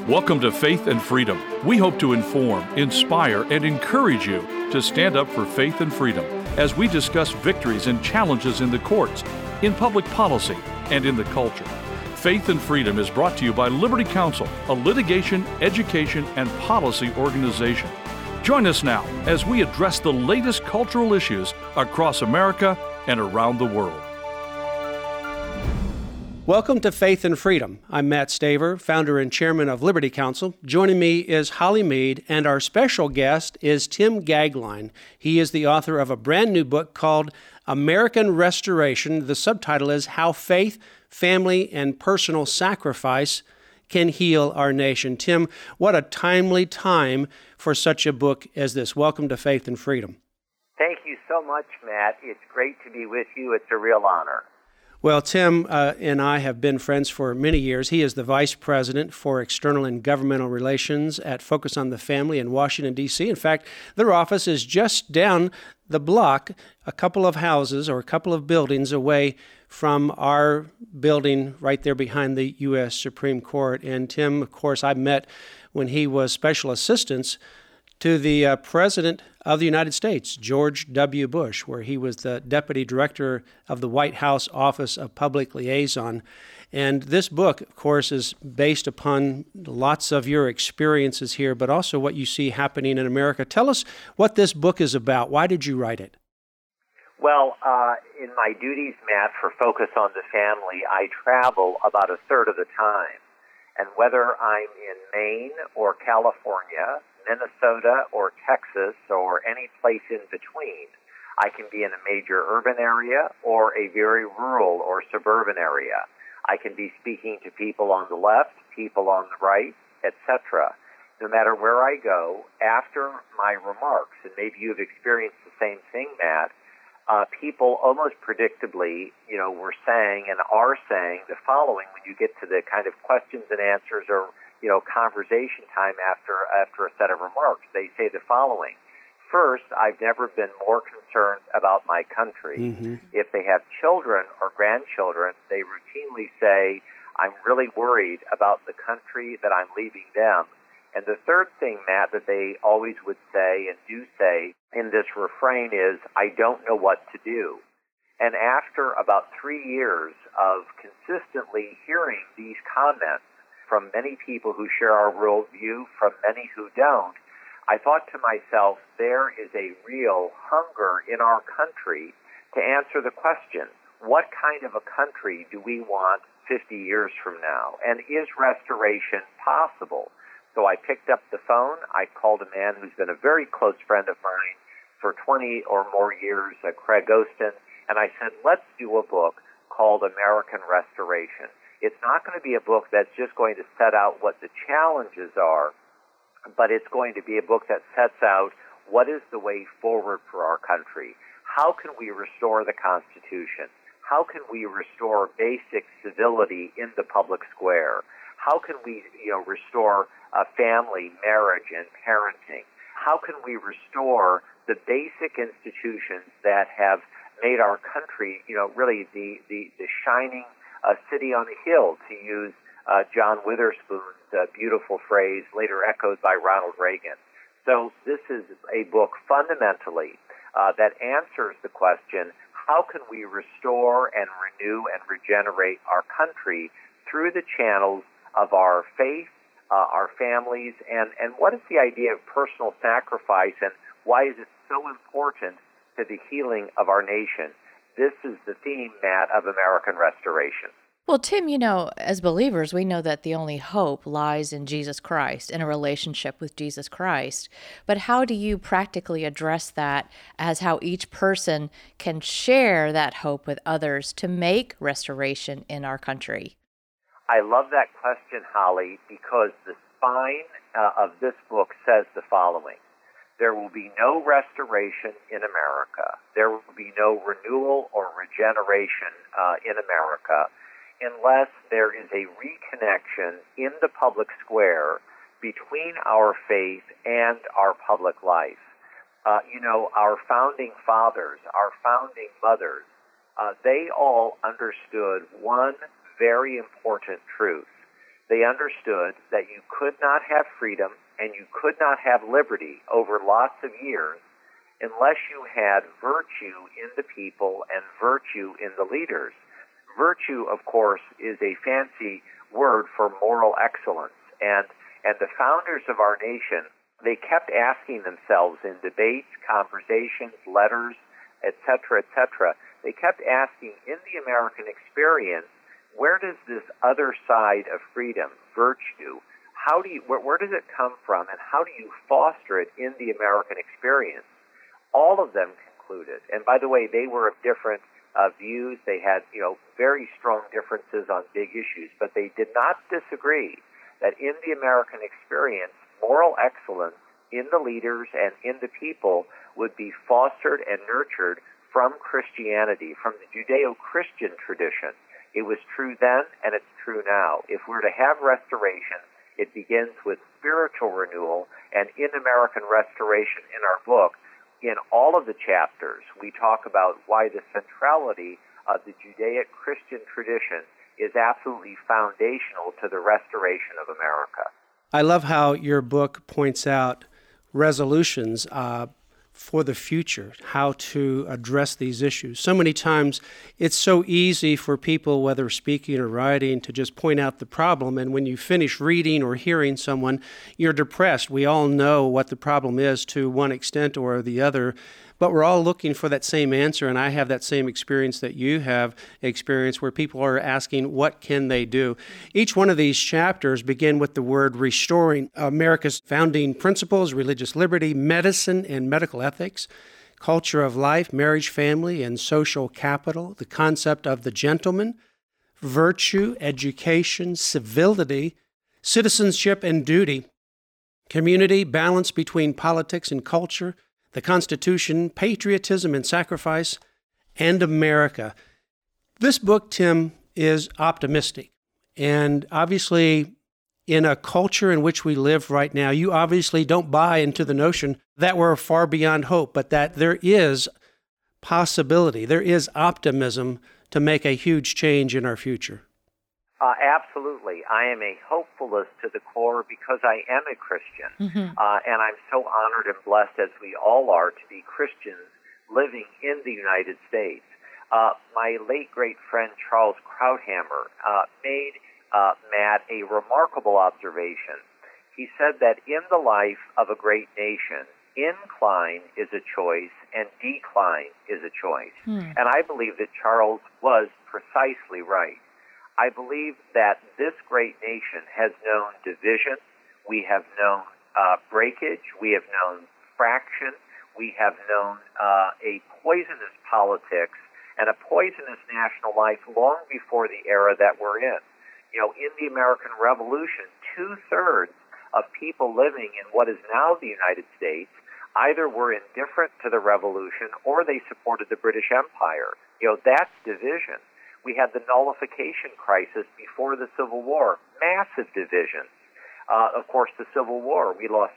Welcome to Faith and Freedom. We hope to inform, inspire, and encourage you to stand up for faith and freedom as we discuss victories and challenges in the courts, in public policy, and in the culture. Faith and Freedom is brought to you by Liberty Counsel, a litigation, education, and policy organization. Join us now as we address the latest cultural issues across America and around the world. Welcome to Faith and Freedom. I'm Matt Staver, founder and chairman of Liberty Counsel. Joining me is Holly Mead, and our special guest is Tim Gagline. He is the author of a brand new book called American Restoration. The subtitle is How Faith, Family, and Personal Sacrifice Can Heal Our Nation. Tim, what a timely time for such a book as this. Welcome to Faith and Freedom. Thank you so much, Matt. It's great to be with you. It's a real honor. Well, Tim and I have been friends for many years. He is the Vice President for External and Governmental Relations at Focus on the Family in Washington, D.C. In fact, their office is just down the block, a couple of houses or a couple of buildings away from our building right there behind the U.S. Supreme Court. And Tim, of course, I met when he was Special Assistant to the President of the United States, George W. Bush, where he was the Deputy Director of the White House Office of Public Liaison. And this book, of course, is based upon lots of your experiences here, but also what you see happening in America. Tell us what this book is about. Why did you write it? Well, in my duties, Matt, for Focus on the Family, I travel about a third of the time. And whether I'm in Maine or California, Minnesota or Texas or any place in between, I can be in a major urban area or a very rural or suburban area. I can be speaking to people on the left, people on the right, etc. No matter where I go, after my remarks, and maybe you've experienced the same thing, Matt, people almost predictably, were saying and are saying the following when you get to the kind of questions and answers or conversation time after a set of remarks. They say the following. First, I've never been more concerned about my country. Mm-hmm. If they have children or grandchildren, they routinely say, I'm really worried about the country that I'm leaving them. And the third thing, Matt, that they always would say and do say in this refrain is, I don't know what to do. And after about 3 years of consistently hearing these comments from many people who share our worldview, from many who don't, I thought to myself, there is a real hunger in our country to answer the question, what kind of a country do we want 50 years from now? And is restoration possible? So I picked up the phone, I called a man who's been a very close friend of mine for 20 or more years, Craig Ostin, and I said, let's do a book called American Restoration. It's not going to be a book that's just going to set out what the challenges are, but it's going to be a book that sets out what is the way forward for our country. How can we restore the Constitution? How can we restore basic civility in the public square? How can we, restore family, marriage, and parenting? How can we restore the basic institutions that have made our country, really the shining city on a hill, to use John Witherspoon's beautiful phrase, later echoed by Ronald Reagan. So this is a book fundamentally that answers the question, how can we restore and renew and regenerate our country through the channels of our faith, our families, and what is the idea of personal sacrifice, and why is it so important to the healing of our nation? This is the theme, Matt, of American Restoration. Well, Tim, as believers, we know that the only hope lies in Jesus Christ, in a relationship with Jesus Christ. But how do you practically address that as how each person can share that hope with others to make restoration in our country? I love that question, Holly, because the spine of this book says the following. There will be no restoration in America. There will be no renewal or regeneration in America unless there is a reconnection in the public square between our faith and our public life. Our founding fathers, our founding mothers, they all understood one very important truth. They understood that you could not have freedom and you could not have liberty over lots of years unless you had virtue in the people and virtue in the leaders. Virtue, of course, is a fancy word for moral excellence. And the founders of our nation, they kept asking themselves in debates, conversations, letters, etc., they kept asking, in the American experience, where does this other side of freedom, virtue, where does it come from, and how do you foster it in the American experience? All of them concluded, and by the way, they were of different views. They had, very strong differences on big issues, but they did not disagree that in the American experience, moral excellence in the leaders and in the people would be fostered and nurtured from Christianity, from the Judeo-Christian tradition. It was true then, and it's true now. If we're to have restoration, it begins with spiritual renewal, and in American Restoration, in our book, in all of the chapters, we talk about why the centrality of the Judaic-Christian tradition is absolutely foundational to the restoration of America. I love how your book points out resolutions for the future, how to address these issues. So many times it's so easy for people, whether speaking or writing, to just point out the problem, and when you finish reading or hearing someone, you're depressed. We all know what the problem is to one extent or the other, but we're all looking for that same answer, and I have that same experience that you have experienced where people are asking, what can they do? Each one of these chapters begin with the word restoring America's founding principles, religious liberty, medicine and medical ethics, culture of life, marriage, family, and social capital, the concept of the gentleman, virtue, education, civility, citizenship and duty, community, balance between politics and culture, the Constitution, patriotism and sacrifice, and America. This book, Tim, is optimistic. And obviously, in a culture in which we live right now, you obviously don't buy into the notion that we're far beyond hope, but that there is possibility, there is optimism to make a huge change in our future. Absolutely. I am a hopefulist to the core because I am a Christian. And I'm so honored and blessed, as we all are, to be Christians living in the United States. My late great friend Charles Krauthammer made, Matt, a remarkable observation. He said that in the life of a great nation, incline is a choice and decline is a choice. And I believe that Charles was precisely right. I believe that this great nation has known division, we have known breakage, we have known fraction, we have known a poisonous politics and a poisonous national life long before the era that we're in. In the American Revolution, 2/3 of people living in what is now the United States either were indifferent to the revolution or they supported the British Empire. That's division. We had the nullification crisis before the Civil War, massive divisions. Of course, the Civil War, we lost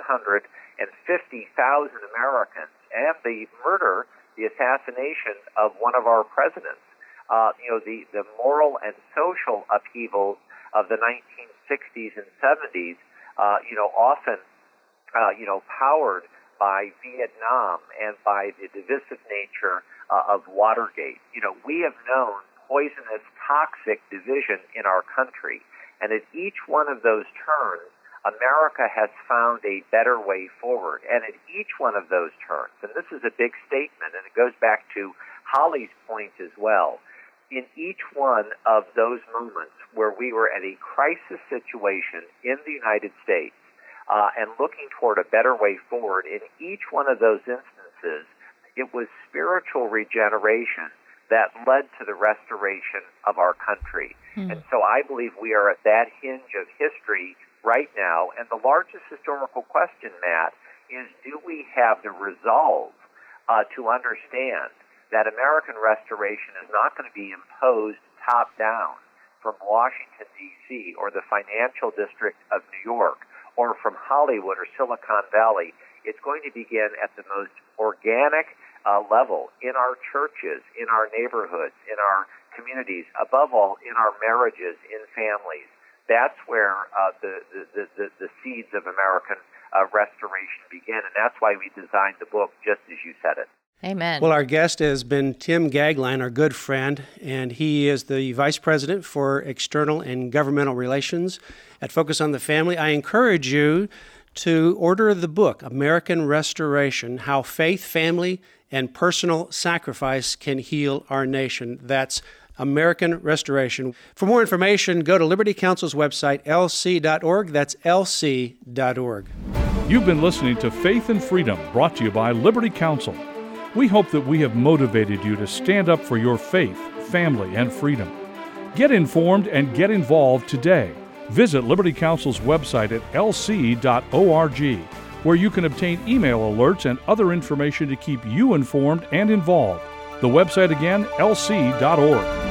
750,000 Americans, and the murder, the assassination of one of our presidents. The moral and social upheavals of the 1960s and 70s, often, powered by Vietnam and by the divisive nature of Watergate. We have known poisonous, toxic division in our country. And at each one of those turns, America has found a better way forward. And at each one of those turns, and this is a big statement, and it goes back to Holly's point as well, in each one of those moments where we were at a crisis situation in the United States and looking toward a better way forward, in each one of those instances, it was spiritual regeneration that led to the restoration of our country. And so I believe we are at that hinge of history right now. And the largest historical question, Matt, is do we have the resolve to understand that American restoration is not going to be imposed top-down from Washington, D.C., or the financial district of New York, or from Hollywood or Silicon Valley. It's going to begin at the most organic level in our churches, in our neighborhoods, in our communities, above all, in our marriages, in families. That's where the seeds of American restoration begin, and that's why we designed the book just as you said it. Amen. Well, our guest has been Tim Gagline, our good friend, and he is the Vice President for External and Governmental Relations at Focus on the Family. I encourage you to order the book, American Restoration, How Faith, Family, and Personal Sacrifice Can Heal Our Nation. That's American Restoration. For more information, go to Liberty Counsel's website, lc.org. That's lc.org. You've been listening to Faith and Freedom, brought to you by Liberty Counsel. We hope that we have motivated you to stand up for your faith, family, and freedom. Get informed and get involved today. Visit Liberty Counsel's website at lc.org, where you can obtain email alerts and other information to keep you informed and involved. The website again, lc.org.